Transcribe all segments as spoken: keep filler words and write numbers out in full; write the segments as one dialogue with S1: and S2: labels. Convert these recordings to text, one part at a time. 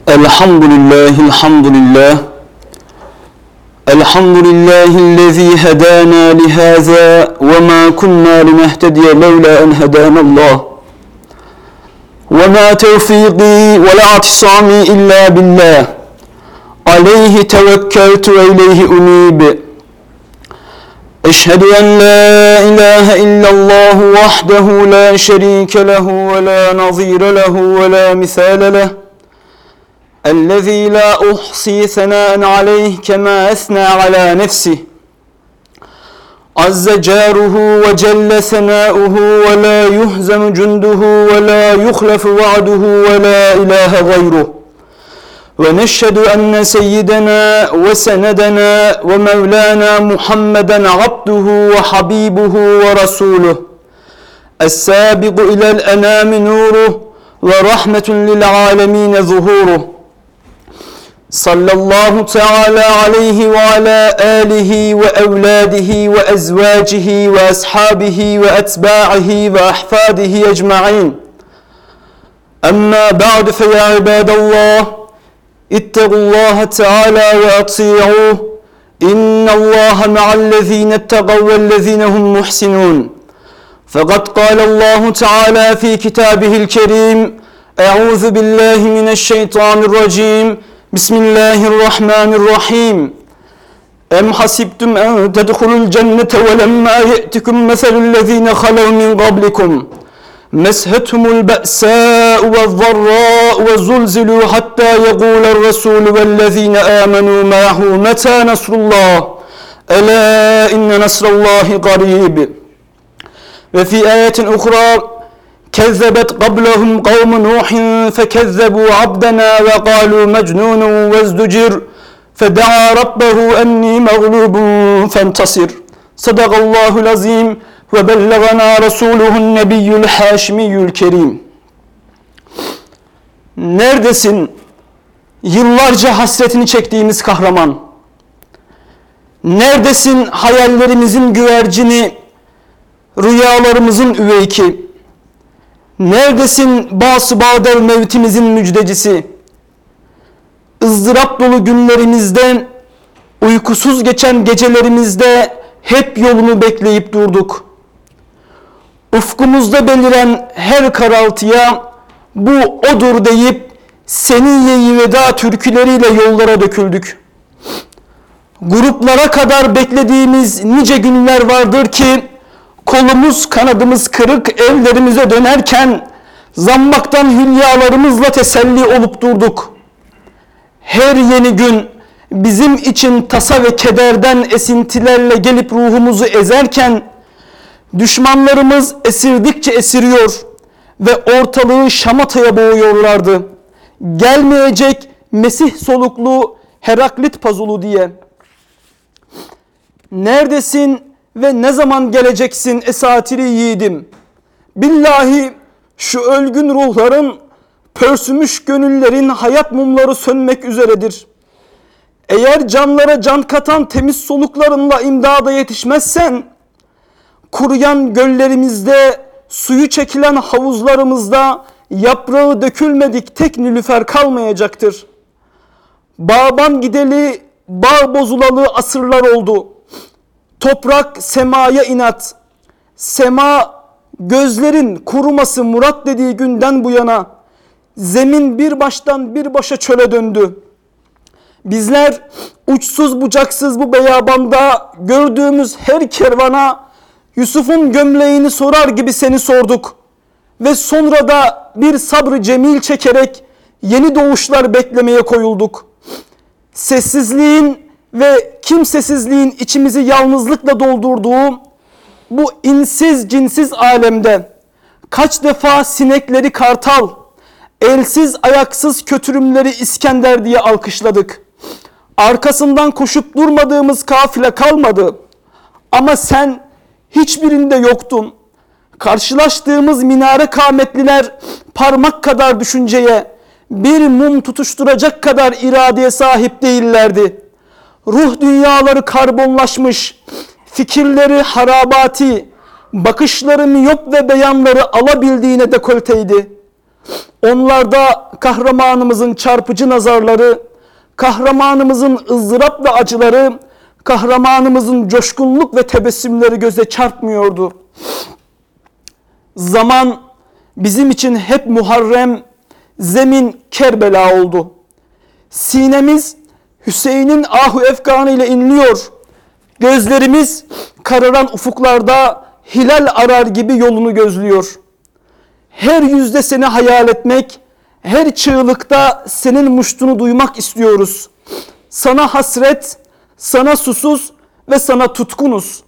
S1: Elhamdülillahi elhamdülillah. Elhamdülillahi'llezî hedâna lihâzâ ve mâ kunnâ linehtediye levlâ en hedânallâh. Ve mâ tevfîqî ve la atisâmî illâ billah. Aleyhi tevekkeltu ve ileyhi unîb. Eşhedü en la ilahe illallah vahdehu la şerîke lehu ve la nazîre lehu ve la misâle lehu. الذي لا أحصي ثناء عليه كما أثنى على نفسه عز جاره وجل ثناؤه ولا يهزم جنده ولا يخلف وعده ولا إله غيره ونشهد أن سيدنا وسندنا ومولانا محمدا عبده وحبيبه ورسوله السابق إلى الأنام نوره ورحمة للعالمين ظهوره sallallahu teala aleyhi ve ala alihi ve evladihi ve ezvacihi ve ashabihi ve etbaihi ve ahfadihi ecma'in. Amma ba'du fe ya ibadallah ittaqullaha teala ve ati'uh. İnnallaha ma'allezine ettegav vellezine hum muhsinun. Fakat kâlallahu teala fi kitabihil kerim. Eûzu billahi mineşşeytanirracim. Bismillahirrahmanirrahim. Em hasibtum en tedhulul cennete ve lemma ye'tikum meselüllezine halev min qablikum meshethumul be'sâ'u vezzarrâ'u ve zulzilû hattâ yegûler resûlü vellezine âmenû ma'hu metâ nasrullah elâ inne nasrallahi qarîb. Ve fi ayetin ukhra كذبت قبلهم قوم نوح فكذبوا عبدنا وقالوا مجنون وازدجر فدعا ربه أني مغلوب فانتصر صدق الله العظيم وبلغنا رسوله النبي الحاشمي الكريم. Neredesin yıllarca hasretini çektiğimiz kahraman? Neredesin hayallerimizin güvercini, rüyalarımızın üveyki? Neredesin bâs-ı mevtimizin müjdecisi? ızdırap dolu günlerimizde, uykusuz geçen gecelerimizde hep yolunu bekleyip durduk. Ufkumuzda beliren her karaltıya bu odur deyip Seniyye-i Veda türküleriyle yollara döküldük. Gruplara kadar beklediğimiz nice günler vardır ki kolumuz kanadımız kırık evlerimize dönerken zammaktan hülyalarımızla teselli olup durduk. Her yeni gün bizim için tasa ve kederden esintilerle gelip ruhumuzu ezerken düşmanlarımız esirdikçe esiriyor ve ortalığı şamataya boğuyorlardı. Gelmeyecek Mesih soluklu Heraklit pazulu diye. Neredesin ve ne zaman geleceksin esatiri yiğidim? Billahi şu ölgün ruhların, pörsümüş gönüllerin hayat mumları sönmek üzeredir. Eğer canlara can katan temiz soluklarınla imdada yetişmezsen, kuruyan göllerimizde, suyu çekilen havuzlarımızda yaprağı dökülmedik tek nilüfer kalmayacaktır. Bağban gideli, bağ bozulalı asırlar oldu. Toprak semaya inat, sema gözlerin kuruması murat dediği günden bu yana zemin bir baştan bir başa çöle döndü. Bizler uçsuz bucaksız bu beyabanda gördüğümüz her kervana Yusuf'un gömleğini sorar gibi seni sorduk. Ve sonra da bir sabrı cemil çekerek yeni doğuşlar beklemeye koyulduk. Sessizliğin ve kimsesizliğin içimizi yalnızlıkla doldurduğu bu insiz cinsiz alemde kaç defa sinekleri kartal, elsiz ayaksız kötürümleri İskender diye alkışladık. Arkasından koşup durmadığımız kafile kalmadı. Ama sen hiçbirinde yoktun. Karşılaştığımız minare kâmetliler parmak kadar düşünceye, bir mum tutuşturacak kadar iradeye sahip değillerdi. Ruh dünyaları karbonlaşmış, fikirleri harabati, bakışları miyop ve beyanları alabildiğine dekolteydi. Onlarda kahramanımızın çarpıcı nazarları, kahramanımızın ızdırapla acıları, kahramanımızın coşkunluk ve tebessümleri göze çarpmıyordu. Zaman bizim için hep Muharrem, zemin Kerbela oldu. Sinemiz Hüseyin'in ahu efkanı ile inliyor. Gözlerimiz kararan ufuklarda hilal arar gibi yolunu gözlüyor. Her yüzde seni hayal etmek, her çığlıkta senin muştunu duymak istiyoruz. Sana hasret, sana susuz ve sana tutkunuz.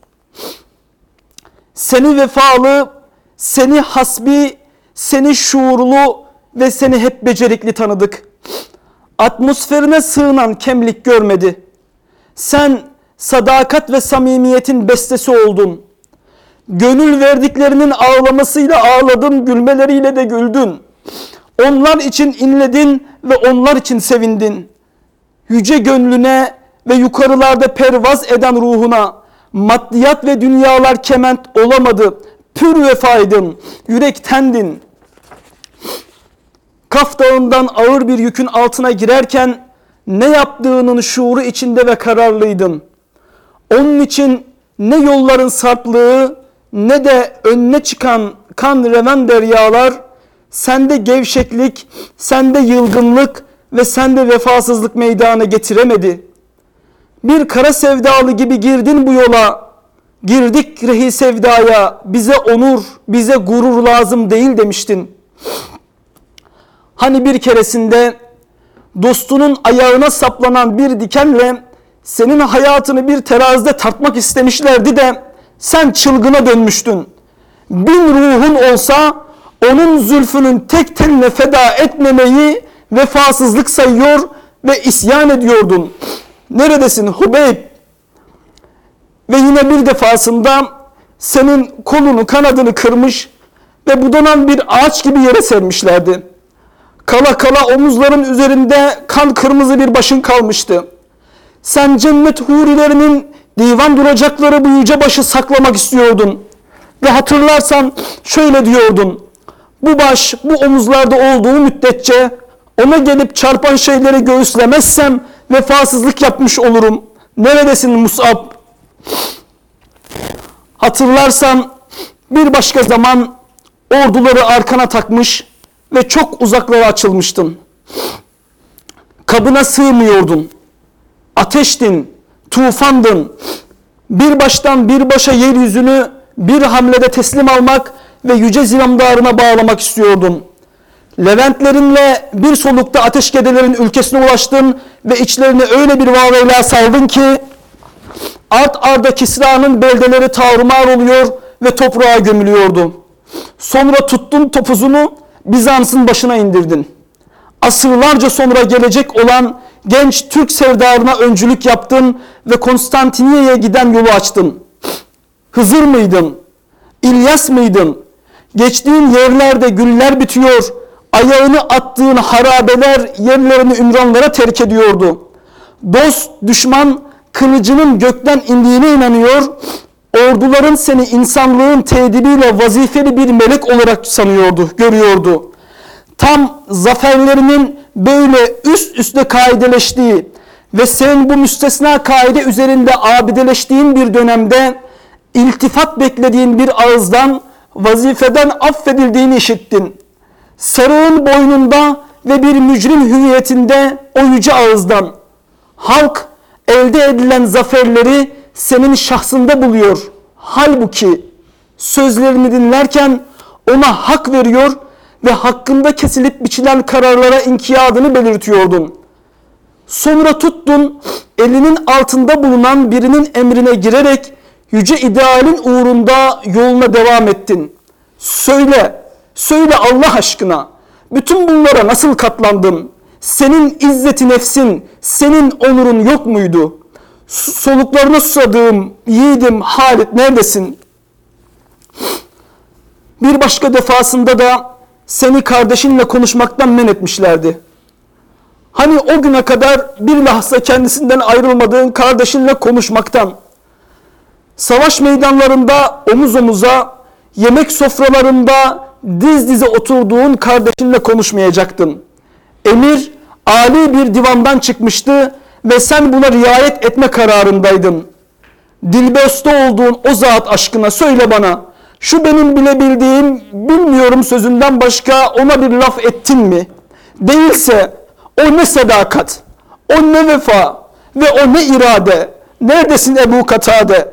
S1: Seni vefalı, seni hasbi, seni şuurlu ve seni hep becerikli tanıdık. Atmosferine sığınan kemlik görmedi. Sen sadakat ve samimiyetin bestesi oldun. Gönül verdiklerinin ağlamasıyla ağladın, gülmeleriyle de güldün. Onlar için inledin ve onlar için sevindin. Yüce gönlüne ve yukarılarda pervaz eden ruhuna maddiyat ve dünyalar kement olamadı. Pür vefaydın, yürektendin. Kaf Dağı'ndan ağır bir yükün altına girerken ne yaptığının şuuru içinde ve kararlıydın. Onun için ne yolların sarplığı ne de önüne çıkan kan reven deryalar, sende gevşeklik, sende yılgınlık ve sende vefasızlık meydana getiremedi. Bir kara sevdalı gibi girdin bu yola, girdik rehi sevdaya, bize onur, bize gurur lazım değil demiştin. Hani bir keresinde dostunun ayağına saplanan bir dikenle senin hayatını bir terazide tartmak istemişlerdi de sen çılgına dönmüştün. Bin ruhun olsa onun zülfünün tek teline feda etmemeyi vefasızlık sayıyor ve isyan ediyordun. Neredesin Hubeyb? Ve yine bir defasında senin kolunu kanadını kırmış ve budanan bir ağaç gibi yere sermişlerdi. Kala kala omuzların üzerinde kan kırmızı bir başın kalmıştı. Sen cennet hurilerinin divan duracakları bu yüce başı saklamak istiyordun. Ve hatırlarsan şöyle diyordun. Bu baş bu omuzlarda olduğu müddetçe ona gelip çarpan şeyleri göğüslemezsem vefasızlık yapmış olurum. Neredesin Mus'ab? Hatırlarsan bir başka zaman orduları arkana takmış ve çok uzaklara açılmıştın. Kabına sığmıyordun. Ateştin, tufandın. Bir baştan bir başa yeryüzünü bir hamlede teslim almak ve yüce zilamdarına bağlamak istiyordun. Leventlerinle bir solukta ateşkedelerin ülkesine ulaştın ve içlerine öyle bir vaveyla saldın ki art arda Kisra'nın beldeleri tarumar oluyor ve toprağa gömülüyordu. Sonra tuttun topuzunu Bizans'ın başına indirdin. Asırlarca sonra gelecek olan genç Türk sevdarına öncülük yaptın ve Konstantiniyye'ye giden yolu açtın. Hızır mıydın? İlyas mıydın? Geçtiğin yerlerde güller bitiyor, ayağını attığın harabeler yerlerini ümranlara terk ediyordu. Dost, düşman kılıcının gökten indiğine inanıyor, orduların seni insanlığın tedibiyle vazifeli bir melek olarak sanıyordu, görüyordu. Tam zaferlerinin böyle üst üste kaideleştiği ve senin bu müstesna kaide üzerinde abideleştiğin bir dönemde iltifat beklediğin bir ağızdan vazifeden affedildiğini işittin. Sarığın boynunda ve bir mücrim hüviyetinde o yüce ağızdan halk elde edilen zaferleri senin şahsında buluyor. Halbuki sözlerini dinlerken ona hak veriyor ve hakkında kesilip biçilen kararlara inkiyadını belirtiyordun. Sonra tuttun, elinin altında bulunan birinin emrine girerek yüce idealin uğrunda yoluna devam ettin. Söyle, söyle Allah aşkına, bütün bunlara nasıl katlandın? Senin izzeti nefsin, senin onurun yok muydu? Soluklarına susadığım yiğidim Halit neredesin? Bir başka defasında da seni kardeşinle konuşmaktan men etmişlerdi. Hani o güne kadar bir lahza kendisinden ayrılmadığın kardeşinle konuşmaktan, savaş meydanlarında omuz omuza, yemek sofralarında diz dize oturduğun kardeşinle konuşmayacaktın. Emir âli bir divandan çıkmıştı ve sen buna riayet etme kararındaydın. Dilbeste olduğun o zat aşkına söyle bana, şu benim bilebildiğim bilmiyorum sözünden başka ona bir laf ettin mi? Değilse o ne sadakat, o ne vefa ve o ne irade. Neredesin Ebu Katade?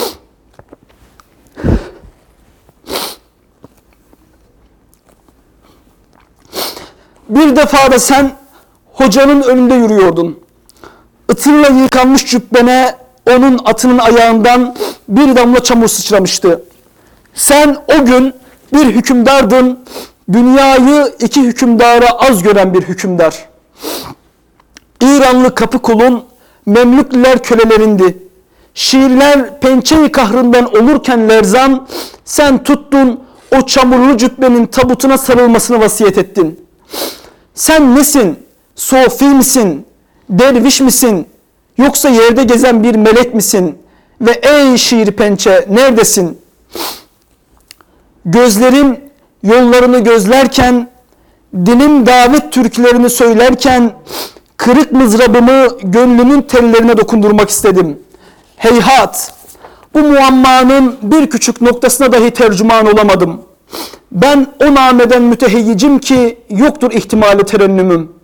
S1: Bir defada sen hocanın önünde yürüyordun. Itırla yıkanmış cübbene onun atının ayağından bir damla çamur sıçramıştı. Sen o gün bir hükümdardın, dünyayı iki hükümdara az gören bir hükümdar. İranlı kapı kulun, Memlüklüler kölelerindi. Şiirler pençe-i kahrından olurken lerzan, sen tuttun o çamurlu cübbenin tabutuna sarılmasını vasiyet ettin. Sen nesin? Sofi misin? Derviş misin? Yoksa yerde gezen bir melek misin? Ve ey şiir pençe neredesin? Gözlerim yollarını gözlerken, dilim davet türkülerini söylerken, kırık mızrabımı gönlümün tellerine dokundurmak istedim. Heyhat! Bu muammanın bir küçük noktasına dahi tercüman olamadım. Ben o nameden müteheyyicim ki yoktur ihtimali terennümüm.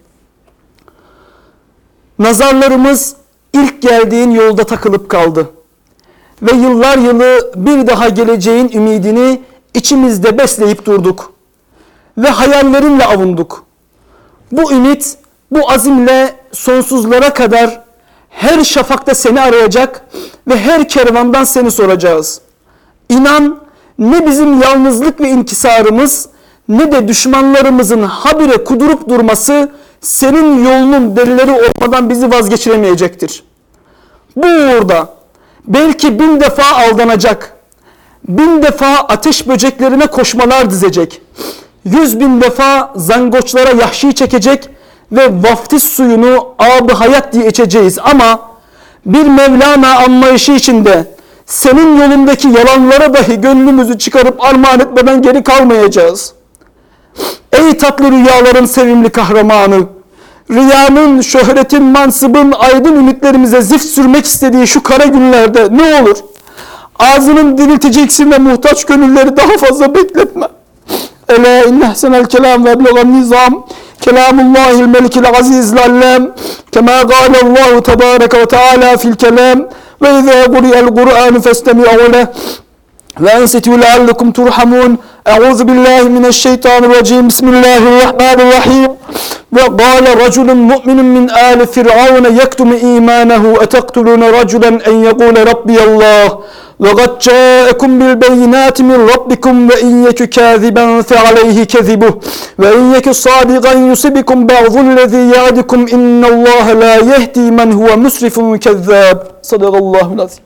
S1: Nazarlarımız ilk geldiğin yolda takılıp kaldı. Ve yıllar yılı bir daha geleceğin ümidini içimizde besleyip durduk. Ve hayallerinle avunduk. Bu ümit, bu azimle sonsuzlara kadar her şafakta seni arayacak ve her kervandan seni soracağız. İnan, ne bizim yalnızlık ve inkisarımız ne de düşmanlarımızın habire kudurup durması senin yolunun delileri olmadan bizi vazgeçiremeyecektir. Bu uğurda belki bin defa aldanacak, bin defa ateş böceklerine koşmalar dizecek, yüz bin defa zangoçlara yahşi çekecek ve vaftiz suyunu ab-ı hayat diye içeceğiz ama bir Mevlana anlayışı içinde senin yolundaki yalanlara dahi gönlümüzü çıkarıp armağan etmeden geri kalmayacağız. Ey tatlı rüyaların sevimli kahramanı, riyanın, şöhretin, mansıbın aydın ümitlerimize zift sürmek istediği şu kara günlerde ne olur ağzının diriltici iksirine muhtaç gönülleri daha fazla bekletme. Ela inne ahsenel kelam ve eblegan nizam kelamullahil melikil azizil allem kema gâleallahu tebâreke ve teâlâ fil kelam ve izâ guriyel Kur'an festemi'û leh ve ensitû leallekum turhamun. Euzu billahi mineşşeytanirracim. Bismillahirrahmanirrahim. Ve gâle raculun mu'minun min âli firavune yektumu îmânehu etektulûne raculen en yegûle rabbiyallah ve gad câekum bil beyinâti min rabbikum ve in yekü kâziben fe aleyhi kezibuh ve in yekü sâdigan yusibikum ba'zullezî ya'dikum innallâhe lâ yehdi men huve musrifun kezzâb. Sadakallâhul azîm.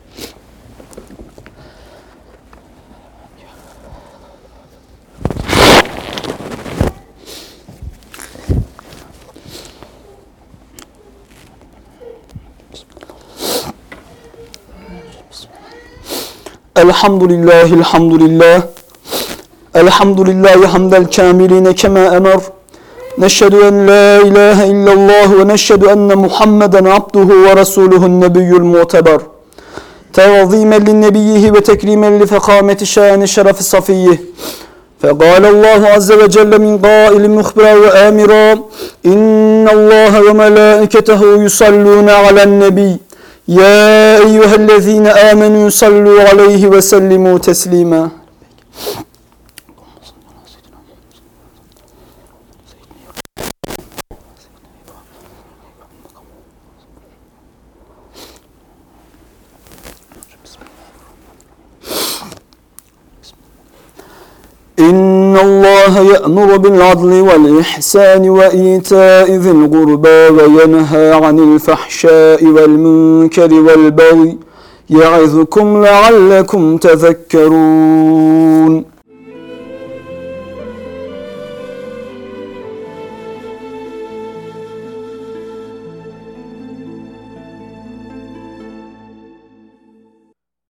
S1: Elhamdülillahi elhamdülillah. Elhamdülillahi hamdel kâmiline kema emer. Neşhedü en la ilahe illallah ve neşhedü enne Muhammeden abduhu ve resuluhun nebiyyül muteber. Tevazimen linnebiyyihi ve tekrimen li fekameti şâni şerefi safiyyih. فقال الله عز وجل من قائل مخبرا وآمرا إن الله وملائكته يصلون على النبي يا أيها الذين آمنوا صلوا عليه وسلموا تسليما. إن الله يأمر بالعدل والإحسان وإيتاء ذي القربى وينهى عن الفحشاء والمنكر والبغي يعظكم لعلكم تذكرون.